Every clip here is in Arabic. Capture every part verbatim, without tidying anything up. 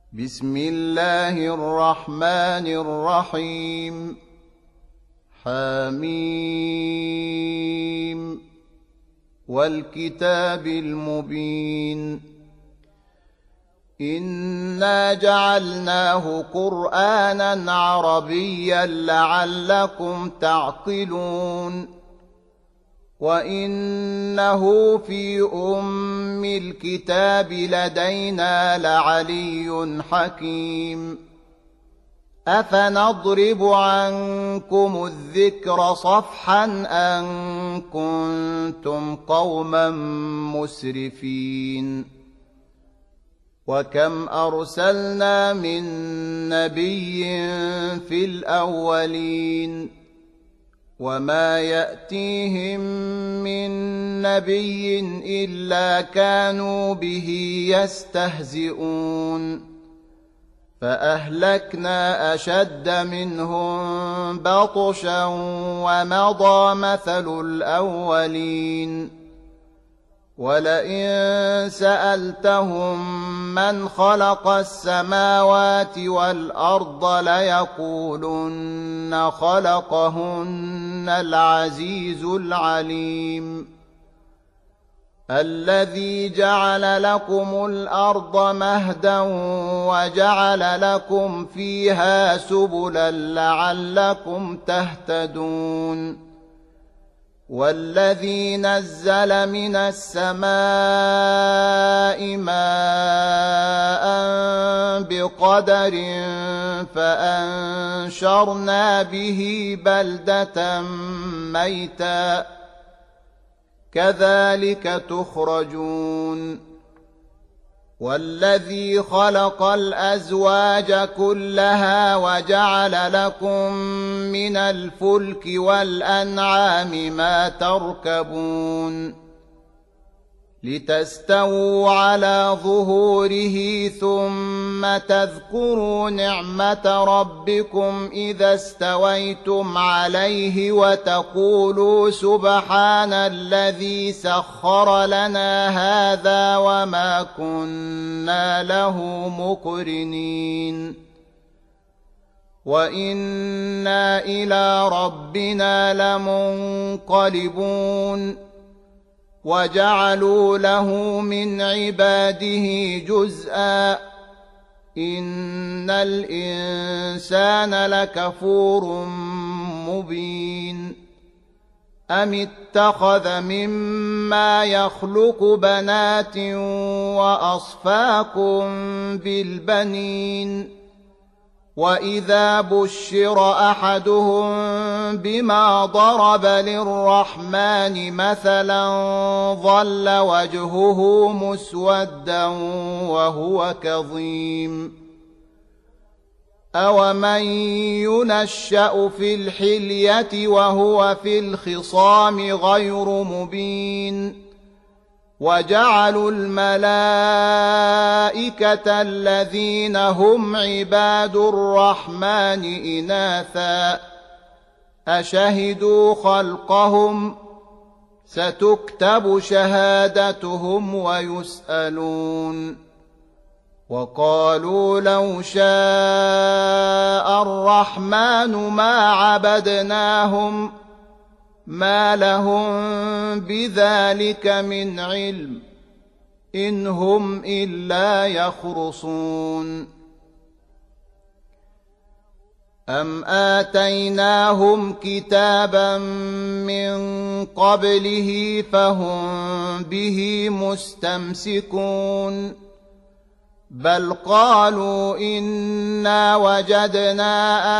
بسم الله الرحمن الرحيم. حميم والكتاب المبين. إنا جعلناه قرآنا عربيا لعلكم تعقلون. وإنه في أم الكتاب لدينا لعلي حكيم. أفنضرب عنكم الذكر صفحا أن كنتم قوما مسرفين. وكم أرسلنا من نبي في الأولين وما يأتيهم من نبي إلا كانوا به يستهزئون. فأهلكنا أشد منهم بطشا ومضى مثل الأولين. ولئن سألتهم من خلق السماوات والأرض ليقولن خلقهن العزيز العليم. الذي جعل لكم الأرض مهدا وجعل لكم فيها سبلا لعلكم تهتدون. والذي نزل من السماء ماء بقدر فأنشرنا به بلدة ميتا كذلك تخرجون. والذي خلق الأزواج كلها وجعل لكم من الفلك والأنعام ما تركبون لتستووا على ظهوره ثم تذكروا نعمة ربكم إذا استويتم عليه وتقولوا سبحان الذي سخر لنا هذا وما كنا له مقرنين وإنا إلى ربنا لمنقلبون. وجعلوا له من عباده جزءا إن الإنسان لكفور مبين. أم اتخذ مما يخلق بنات وأصفاكم بالبنين. وإذا بشر أحدهم بما ضرب للرحمن مثلا ظل وجهه مسودا وهو كظيم. أومن ينشأ في الحلية وهو في الخصام غير مبين. وجعلوا الملائكة الذين هم عباد الرحمن إناثا أشهدوا خلقهم ستكتب شهادتهم ويسألون. وقالوا لو شاء الرحمن ما عبدناهم ما لهم بذلك من علم إن هم إلا يخرصون. أم آتيناهم كتابا من قبله فهم به مستمسكون. بل قالوا إنا وجدنا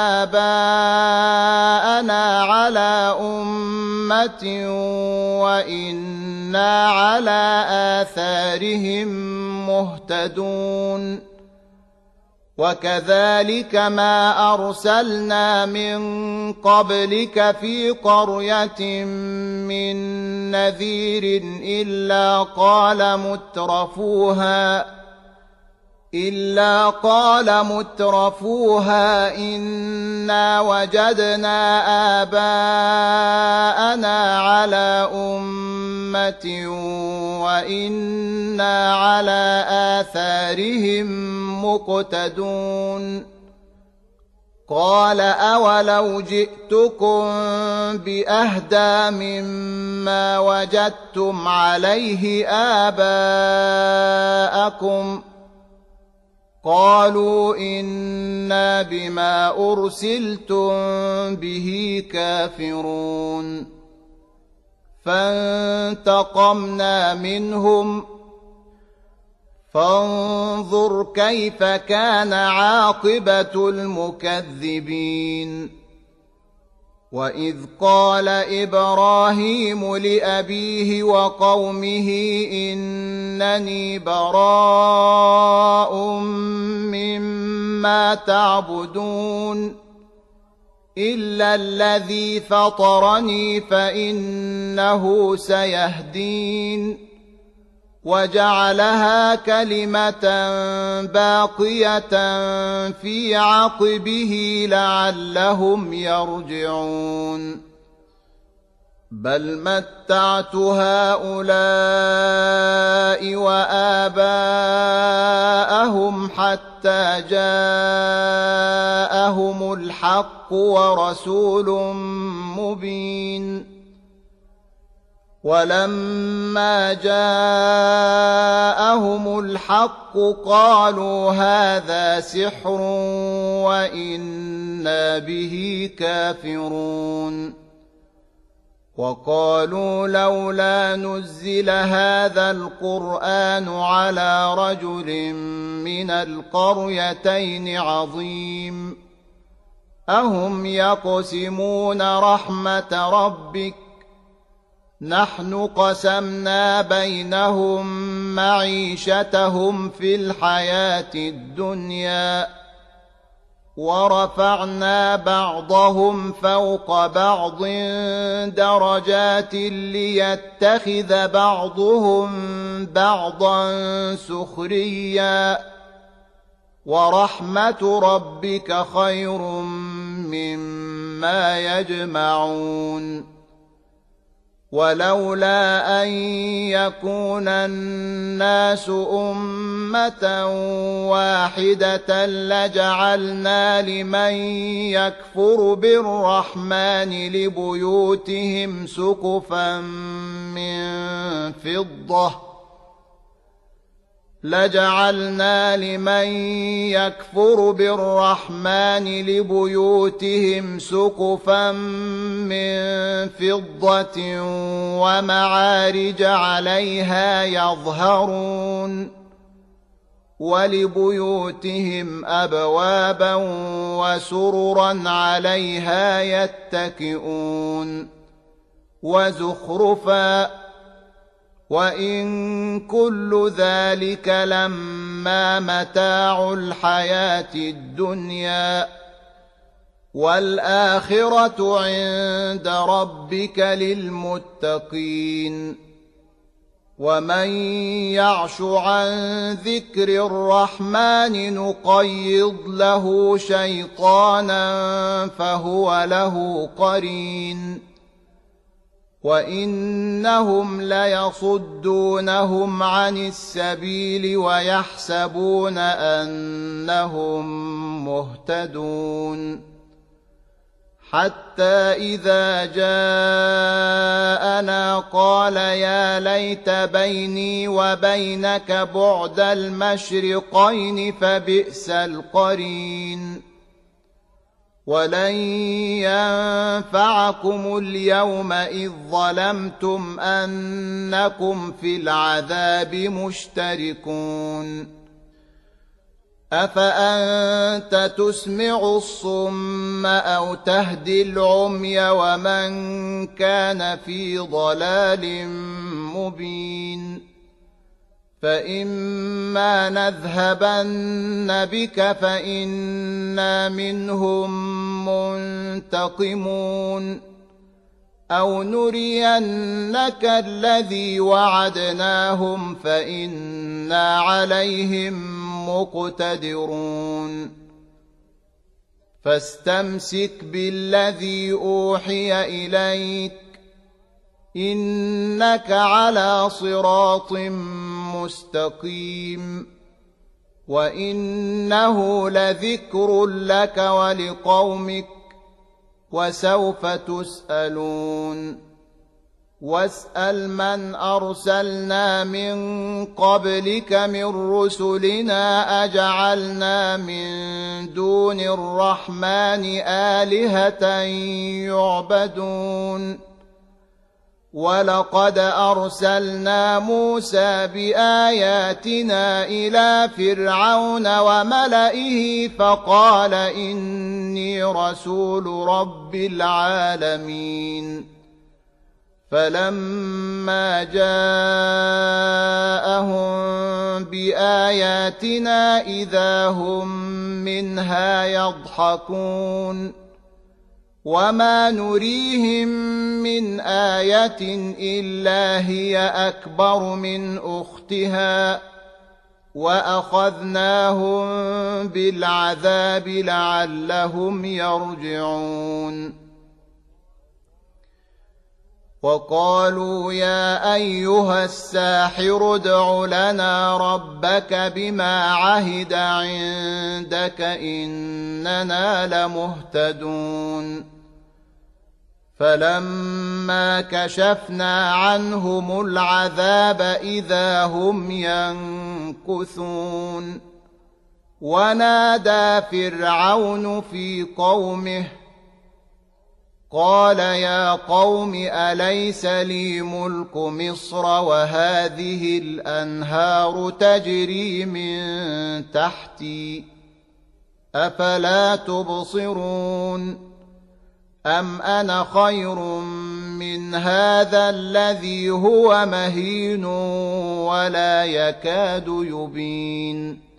آباءنا على أمة وإنا على آثارهم مهتدون. وكذلك ما أرسلنا من قبلك في قرية من نذير إلا قال مترفوها إلا قال مترفوها إنا وجدنا آباءنا على أمة أمة وإنا على آثارهم مقتدون قال أولو جئتكم بأهدى مما وجدتم عليه آباءكم قالوا إنا بما أرسلتم به كافرون فانتقمنا منهم فانظر كيف كان عاقبة المكذبين وإذ قال إبراهيم لأبيه وقومه إنني براء مما تعبدون إلا الذي فطرني فإنه سيهدين وجعلها كلمة باقية في عقبه لعلهم يرجعون بل متعت هؤلاء وآباءهم حتى جاءهم الحق ورسول مبين ولما جاءهم الحق قالوا هذا سحر وإنا به كافرون وقالوا لولا نزل هذا القرآن على رجل من القريتين عظيم أهم يقسمون رحمة ربك نحن قسمنا بينهم معيشتهم في الحياة الدنيا ورفعنا بعضهم فوق بعض درجات ليتخذ بعضهم بعضا سخريا ورحمة ربك خير مما يجمعون ولولا أن يكون الناس أمة واحدة لجعلنا لمن يكفر بالرحمن لبيوتهم سقفا من فضة لجعلنا لمن يكفر بالرحمن لبيوتهم سقفا من فضة ومعارج عليها يظهرون ولبيوتهم أبوابا وسررا عليها يتكئون وزخرفا وإن كل ذلك لما متاع الحياة الدنيا والآخرة عند ربك للمتقين ومن يعش عن ذكر الرحمن نقيض له شيطانا فهو له قرين وإنهم ليصدونهم عن السبيل ويحسبون أنهم مهتدون حتى إذا جاءنا قال يا ليت بيني وبينك بعد المشرقين فبئس القرين ولن ينفعكم اليوم إذ ظلمتم أنكم في العذاب مشتركون أفأنت تسمع الصم أو تهدي العمي ومن كان في ضلال مبين فإما نذهبن بك فإنا منهم منتقمون أو نرينك الذي وعدناهم فإنا عليهم مقتدرون فاستمسك بالذي أوحي إليك إنك على صراط مستقيم وإنه لذكر لك ولقومك وسوف تسألون واسأل من أرسلنا من قبلك من رسلنا أجعلنا من دون الرحمن آلهة يعبدون ولقد أرسلنا موسى بآياتنا إلى فرعون وملئه فقال إني رسول رب العالمين فلما جاءهم بآياتنا إذا هم منها يضحكون وما نريهم من آية إلا هي أكبر من أختها وأخذناهم بالعذاب لعلهم يرجعون وقالوا يا أيها الساحر ادع لنا ربك بما عهد عندك إننا لمهتدون فلما كشفنا عنهم العذاب إذا هم ينكثون ونادى فرعون في قومه قال يا قوم أليس لي ملك مصر وهذه الأنهار تجري من تحتي أفلا تبصرون أم أنا خير من هذا الذي هو مهين ولا يكاد يبين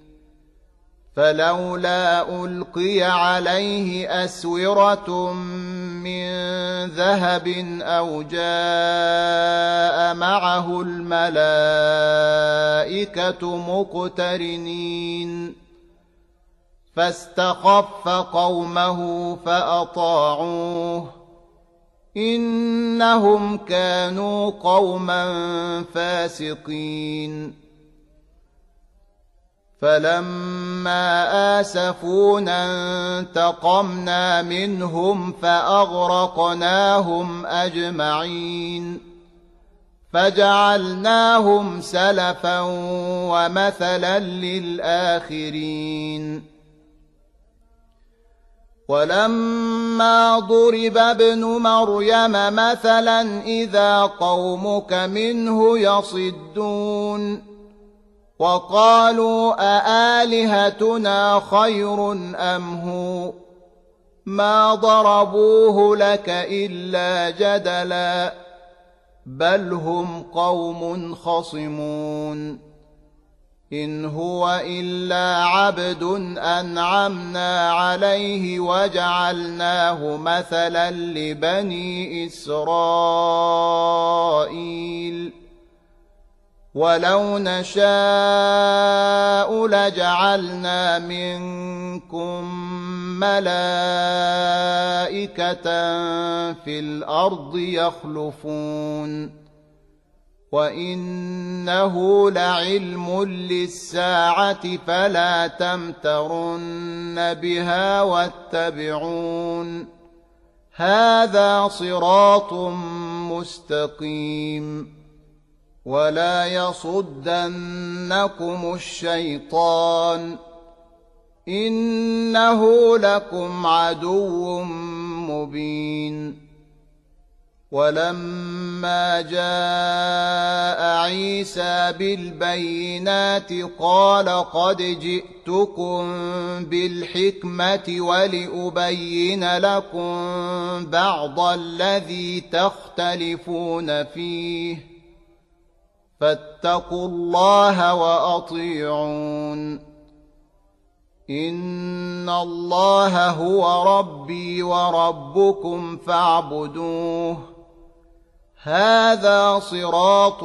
فلولا ألقي عليه أسورة من ذهب أو جاء معه الملائكة مقترنين فاستخف قومه فأطاعوه إنهم كانوا قوما فاسقين فلما آسفونا انتقمنا منهم فأغرقناهم أجمعين فجعلناهم سلفا ومثلا للآخرين ولما ضرب ابن مريم مثلا إذا قومك منه يصدون وقالوا أآلهتنا خير أم هو ما ضربوه لك إلا جدلا بل هم قوم خصمون إن هو إلا عبد أنعمنا عليه وجعلناه مثلا لبني إسرائيل ولو نشاء لجعلنا منكم ملائكة في الأرض يخلفون وإنه لعلم للساعة فلا تمترن بها واتبعون هذا صراط مستقيم ولا يصدنكم الشيطان إنه لكم عدو مبين ولما جاء عيسى بالبينات قال قد جئتكم بالحكمة ولأبين لكم بعض الذي تختلفون فيه فاتقوا الله وأطيعون إن الله هو ربي وربكم فاعبدوه هذا صراط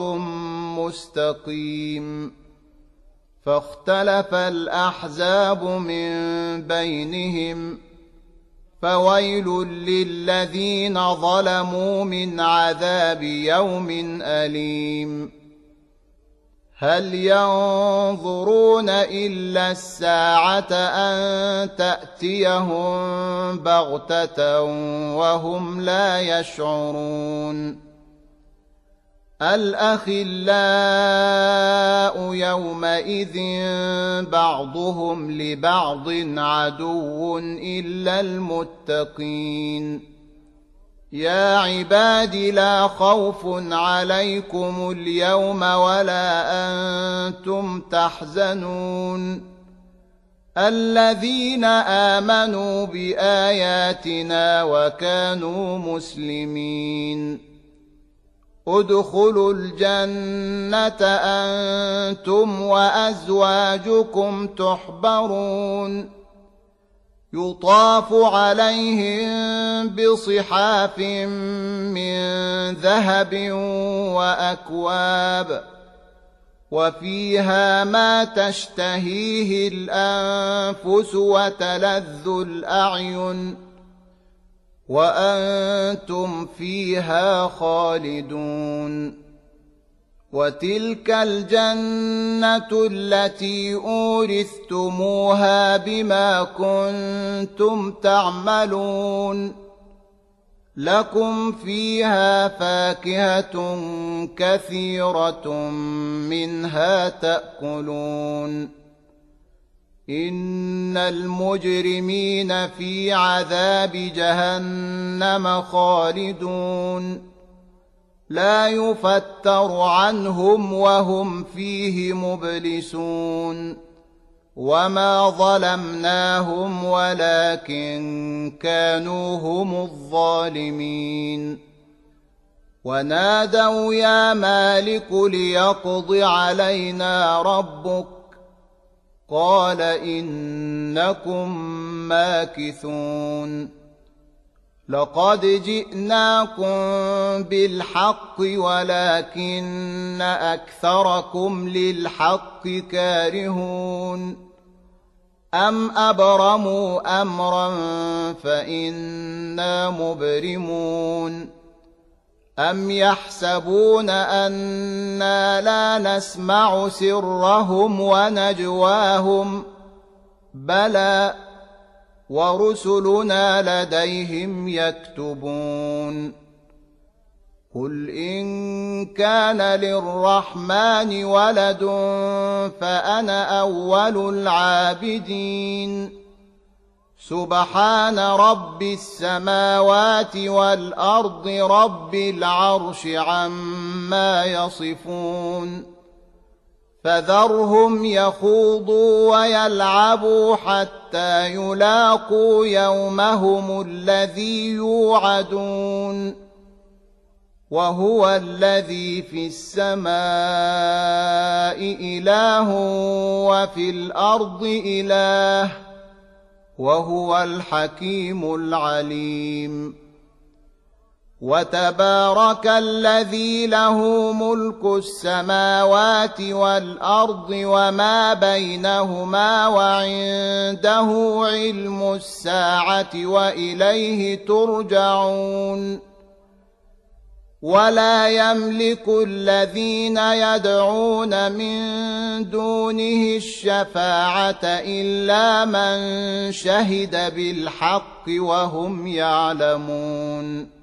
مستقيم فاختلف الأحزاب من بينهم فويل للذين ظلموا من عذاب يوم أليم هل ينظرون إلا الساعة أن تأتيهم بغتة وهم لا يشعرون الأخلاء يومئذ بعضهم لبعض عدو إلا المتقين يا عباد لا خوف عليكم اليوم ولا أنتم تحزنون الذين آمنوا بآياتنا وكانوا مسلمين ادخلوا الجنة أنتم وأزواجكم تحبرون يطاف عليهم بصحاف من ذهب وأكواب وفيها ما تشتهيه الأنفس وتلذ الأعين وأنتم فيها خالدون وتلك الجنة التي أورثتموها بما كنتم تعملون لكم فيها فاكهة كثيرة منها تأكلون إن المجرمين في عذاب جهنم خالدون لا يفتر عنهم وهم فيه مبلسون وما ظلمناهم ولكن كانوا هم الظالمين ونادوا يا مالك ليقض علينا ربك قال إنكم ماكثون لقد جئناكم بالحق ولكن أكثركم للحق كارهون أم أبرموا أمرا فإنا مبرمون أم يحسبون أنا لا نسمع سرهم ونجواهم بلى ورسلنا لديهم يكتبون قل إن كان للرحمن ولد فأنا أول العابدين سبحان رب السماوات والأرض رب العرش عما يصفون فذرهم يخوضوا ويلعبوا حتى يلاقوا يومهم الذي يوعدون وهو الذي في السماء إله وفي الأرض إله وهو الحكيم العليم وتبارك الذي له ملك السماوات والأرض وما بينهما وعنده علم الساعة وإليه ترجعون ولا يملك الذين يدعون من دونه الشفاعة إلا من شهد بالحق وهم يعلمون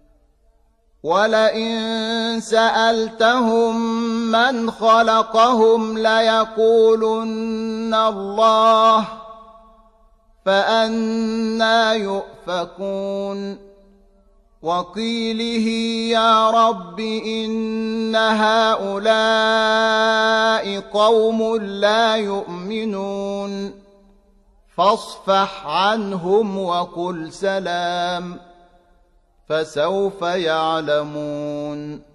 ولئن سألتهم من خلقهم ليقولن الله فأنى يؤفكون وقيله يا رب إن هؤلاء قوم لا يؤمنون فاصفح عنهم وقل سلام فسوف يعلمون